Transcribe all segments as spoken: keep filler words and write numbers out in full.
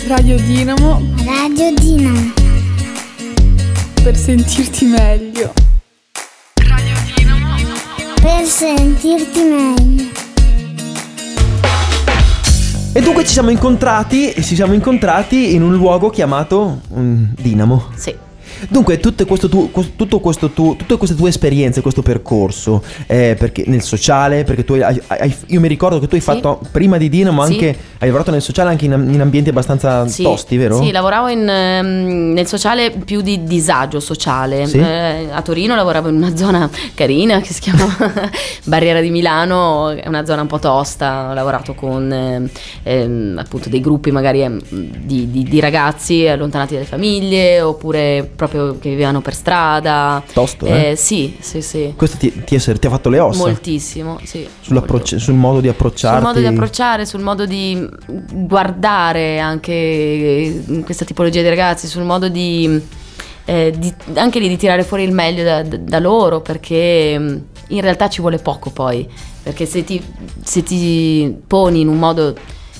Radio Dinamo. Radio Dinamo. Per sentirti meglio. Radio Dinamo. Per sentirti meglio. E dunque ci siamo incontrati e ci siamo incontrati in un luogo chiamato um, Dinamo. Sì. Dunque tutto questo tu, tutto questo tu, tutte queste tue esperienze, questo percorso, eh, perché nel sociale, perché tu hai, hai, io mi ricordo che tu hai Sì. fatto prima di Dinamo Sì. anche, hai lavorato nel sociale anche in, in ambienti abbastanza Sì. tosti, vero? Sì, lavoravo in, ehm, nel sociale più di disagio sociale. Sì. Eh, a Torino lavoravo in una zona carina che si chiama Barriera di Milano, è una zona un po' tosta. Ho lavorato con ehm, ehm, appunto dei gruppi magari ehm, di, di, di ragazzi allontanati dalle famiglie, oppure proprio che vivevano per strada. Tosto, eh? Eh, sì, sì, sì. Questo ti, ti, è, ti ha fatto le ossa? Moltissimo, sì. Sull'approccio- sul modo di approcciarti. Sul modo di approcciare, sul modo di guardare anche questa tipologia di ragazzi, sul modo di, eh, di anche lì di tirare fuori il meglio da, da loro, perché mh, in realtà ci vuole poco poi, perché se ti, se ti poni in un modo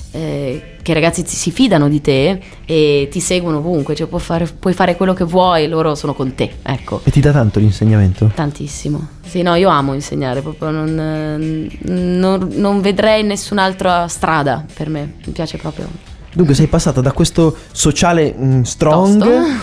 eh, che i ragazzi ti, si fidano di te e ti seguono ovunque, cioè puoi fare, puoi fare quello che vuoi, loro sono con te, ecco. E ti dà tanto l'insegnamento? Tantissimo. Sì, no, io amo insegnare, proprio non, non, non vedrei nessun'altra strada per me, mi piace proprio. Dunque sei passata da questo sociale mh, strong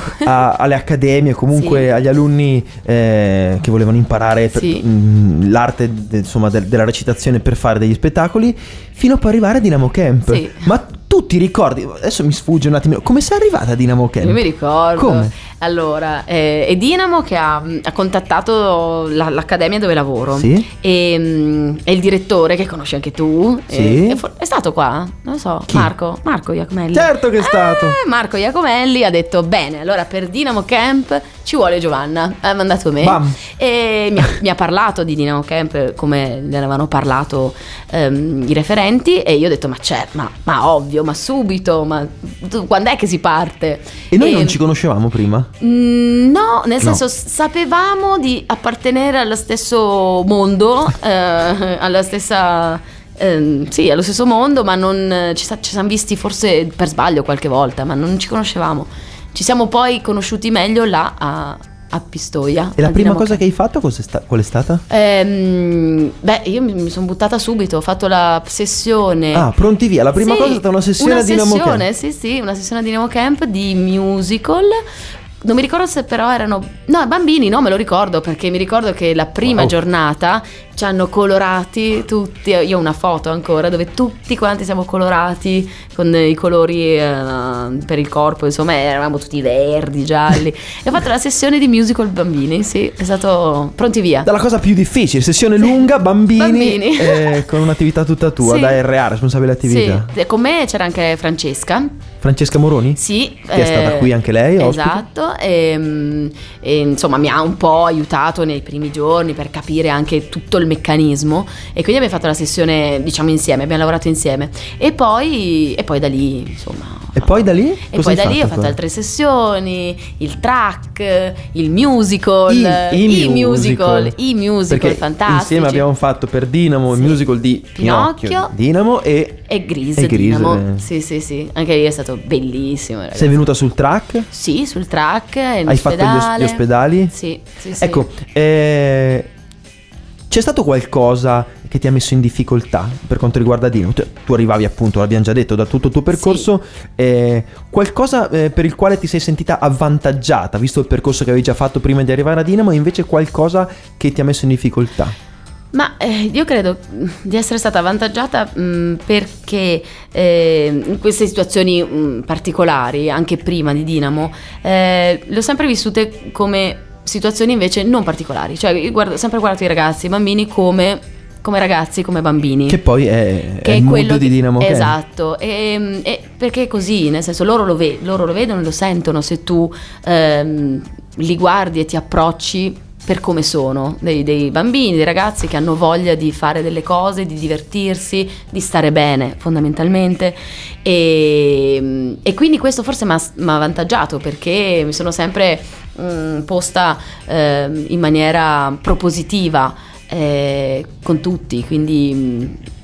a, alle accademie, comunque Sì. agli alunni eh, che volevano imparare per, Sì. mh, l'arte de- insomma, del- della recitazione per fare degli spettacoli, fino a poi arrivare a Dinamo Camp. Sì. Ma tu ti ricordi, adesso mi sfugge un attimo, come sei arrivata a Dinamo Camp? Io mi ricordo. Come? Allora, eh, è Dinamo che ha, ha contattato la- l'accademia dove lavoro. Sì. E, mm, e il direttore, che conosci anche tu, Sì. eh, è, for- è stato qua? Non lo so. Chi? Marco, Marco Iacomelli. Certo che è stato. Eh, Marco Iacomelli ha detto: bene, allora per Dinamo Camp ci vuole Giovanna. Ha mandato me. Bam. E mi ha, mi ha parlato di Dinamo Camp come ne avevano parlato ehm, i referenti. E io ho detto: ma c'è, ma, ma ovvio, ma subito, ma tu, quando è che si parte? E noi non ci conoscevamo prima? Mm, No, nel No. senso sapevamo di appartenere allo stesso mondo, eh, alla stessa, ehm, sì, allo stesso mondo, ma non eh, ci, sa- ci siamo visti forse per sbaglio qualche volta, ma non ci conoscevamo. Ci siamo poi conosciuti meglio là a, a Pistoia. E la a prima Dinamo cosa Camp. che hai fatto cos'è sta- qual è stata? Ehm, beh, io mi, mi sono buttata subito, ho fatto la sessione. Ah, pronti via, la prima Sì, cosa è stata una sessione una a Dinamo sessione, Camp. sì, sì, una sessione a Dinamo Camp di musical. Non mi ricordo se però erano... No, bambini, no, me lo ricordo, perché mi ricordo che la prima Wow. giornata ci hanno colorati tutti. Io ho una foto ancora dove tutti quanti siamo colorati con i colori eh, per il corpo, insomma, eravamo tutti verdi, gialli. E ho fatto la sessione di musical bambini, sì, è stato pronti via. Dalla cosa più difficile, sessione lunga, bambini, Bambini. eh, con un'attività tutta tua, Sì. da R A, responsabile attività. Sì, e con me c'era anche Francesca. Francesca Moroni? Sì, Che è stata qui anche lei, ospite. esatto, e, e insomma mi ha un po' aiutato nei primi giorni per capire anche tutto il meccanismo, e quindi abbiamo fatto la sessione, diciamo, insieme, abbiamo lavorato insieme, e poi, e poi da lì insomma. E poi da lì? E Cosa poi hai da lì ho fatto fatto poi? altre sessioni, il track, il musical, I- i musical, i musical Perché fantastici. insieme abbiamo fatto per Dinamo il Sì. musical di Pinocchio, Pinocchio. Dinamo e... E Grease, E Grease, Dinamo. eh. Sì, sì, sì, anche lì è stato bellissimo, ragazzi. Sei venuta sul track? Sì, sul track, in Hai fatto gli os- ospedale. gli ospedali? Sì, sì, sì. Ecco, eh, c'è stato qualcosa che ti ha messo in difficoltà per quanto riguarda Dinamo? Tu, tu arrivavi appunto, l'abbiamo già detto, da tutto il tuo percorso, eh, qualcosa eh, per il quale ti sei sentita avvantaggiata, visto il percorso che avevi già fatto prima di arrivare a Dinamo, e invece qualcosa che ti ha messo in difficoltà? Ma eh, io credo di essere stata avvantaggiata mh, perché eh, in queste situazioni mh, particolari, anche prima di Dinamo, eh, le ho sempre vissute come situazioni invece non particolari. Cioè io guardo, sempre guardato i ragazzi, i bambini come, come ragazzi, come bambini. Che poi è, Che è è il mood quello di che- Dinamo Camp. esatto, e, e perché è così, nel senso loro lo, ve- loro lo vedono e lo sentono se tu ehm, li guardi e ti approcci per come sono, dei, dei bambini, dei ragazzi che hanno voglia di fare delle cose, di divertirsi, di stare bene fondamentalmente, e, e quindi questo forse mi ha avvantaggiato, perché mi sono sempre mh, posta eh, in maniera propositiva eh, con tutti, quindi mh,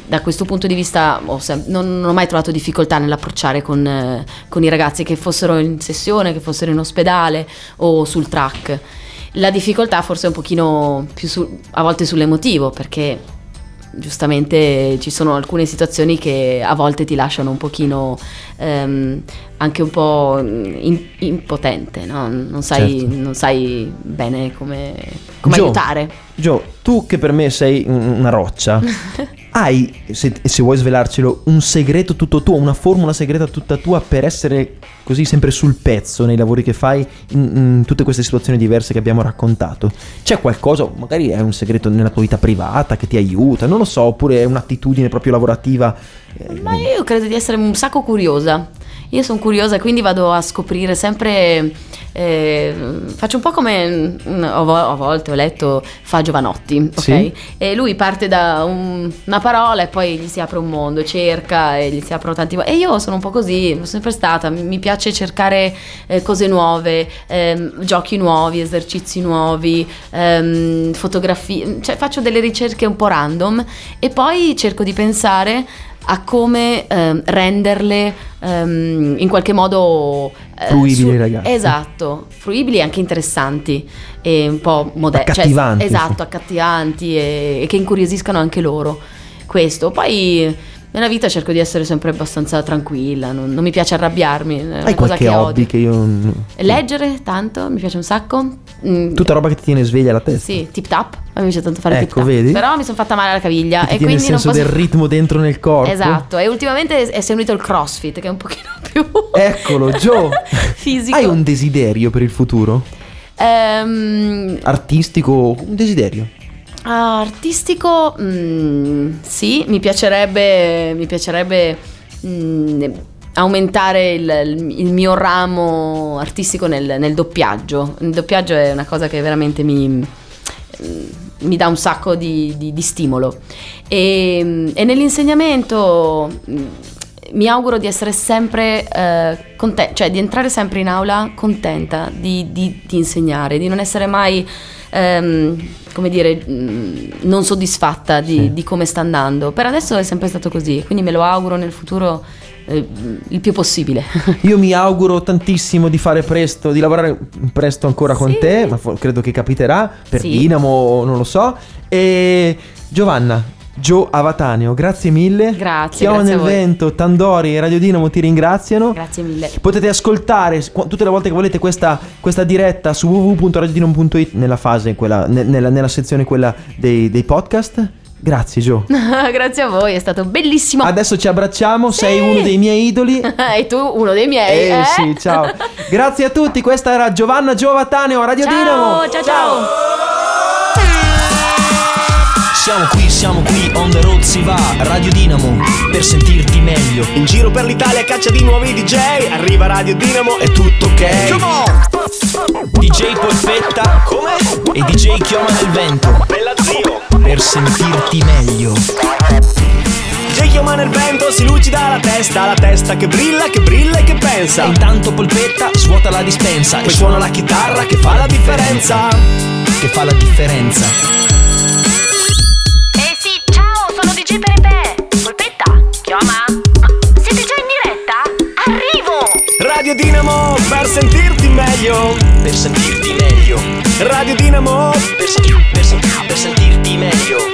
da questo punto di vista ho sem- non, non ho mai trovato difficoltà nell'approcciare con, eh, con i ragazzi, che fossero in sessione, che fossero in ospedale o sul track. La difficoltà forse è un pochino più su, a volte sull'emotivo, perché giustamente ci sono alcune situazioni che a volte ti lasciano un pochino ehm, anche un po' in, impotente, no? Non sai, Certo. non sai bene come, come Gio, aiutare. Gio, tu che per me sei un- una roccia, hai, se, se vuoi svelarcelo, un segreto tutto tuo, una formula segreta tutta tua per essere così sempre sul pezzo nei lavori che fai in, in tutte queste situazioni diverse che abbiamo raccontato? C'è qualcosa, magari è un segreto nella tua vita privata che ti aiuta, non lo so, oppure è un'attitudine proprio lavorativa? eh, Ma io credo di essere un sacco curiosa. Io sono curiosa e quindi vado a scoprire sempre, eh, faccio un po' come mm, ho vo- a volte ho letto fa Giovanotti, ok? Sì. E lui parte da un- una parola e poi gli si apre un mondo, cerca e gli si aprono tanti. E io sono un po' così, sono sempre stata, mi mi piace cercare eh, cose nuove, ehm, giochi nuovi, esercizi nuovi, ehm, fotografie, cioè faccio delle ricerche un po' random e poi cerco di pensare a come ehm, renderle ehm, in qualche modo eh, Fruibili ai ragazzi. Esatto, fruibili e anche interessanti e un po' moderni, Accattivanti, esatto, sì. accattivanti e, e che incuriosiscano anche loro. Questo, poi nella vita cerco di essere sempre abbastanza tranquilla, non, non mi piace arrabbiarmi, è una Hai cosa qualche che hobby odio. che io... Leggere tanto, mi piace un sacco. Mm, Tutta roba che ti tiene sveglia la testa? sì, tip tap, a me piace tanto fare Ecco, tip tap. vedi? Però mi sono fatta male alla caviglia Che ti e tiene il quindi non senso posso... del ritmo dentro nel corpo? Esatto, e ultimamente è seguito il CrossFit, che è un pochino più Eccolo, Gio. fisico. Hai un desiderio per il futuro? Ehm, Artistico? Un desiderio? artistico, mm, sì, mi piacerebbe, mi piacerebbe mm, aumentare il, il mio ramo artistico nel, nel doppiaggio. Il doppiaggio è una cosa che veramente mi, mi dà un sacco di, di, di stimolo. E, e nell'insegnamento mm, mi auguro di essere sempre eh, contenta, cioè di entrare sempre in aula contenta di, di, di insegnare, di non essere mai, ehm, come dire, mh, non soddisfatta di, Sì. di come sta andando. Per adesso è sempre stato così, quindi me lo auguro nel futuro eh, il più possibile. Io mi auguro tantissimo di fare presto, di lavorare presto ancora con Sì. te, ma fo- credo che capiterà per Sì. Dinamo, non lo so. E Giovanna, Gio Avataneo, grazie mille. Grazie, Chiama grazie nel a voi. Vento, Tandori e Radio Dinamo ti ringraziano. Grazie mille. Potete ascoltare qu- tutte le volte che volete questa, questa diretta su w w w punto radio dinamo punto i t nella fase quella, ne- nella, nella sezione quella dei, dei podcast. Grazie Gio. Grazie a voi, è stato bellissimo. Adesso ci abbracciamo, Sì. sei uno dei miei idoli. E tu uno dei miei. Eh, eh? sì, ciao. Grazie a tutti, questa era Giovanna Gio Avataneo a Radio Dinamo. Ciao, ciao, ciao. Siamo qui, siamo qui, on the road si va, Radio Dinamo, per sentirti meglio. In giro per l'Italia a caccia di nuovi D J. Arriva Radio Dinamo e tutto ok. Come on! D J Polpetta Come? e D J Chioma nel Vento, Bella zio. per sentirti meglio. D J Chioma nel vento, si lucida la testa. La testa che brilla, che brilla e che E pensa. intanto Polpetta svuota la dispensa Poi e suona la chitarra che fa la differenza. che fa la differenza. Eh sì, ciao, sono D J Pepe. Polpetta, chiama. Siete già in diretta? Arrivo! Radio Dinamo per sentirti meglio. Per sentirti meglio. Radio Dinamo Per, sen- per sen- per sentirti meglio.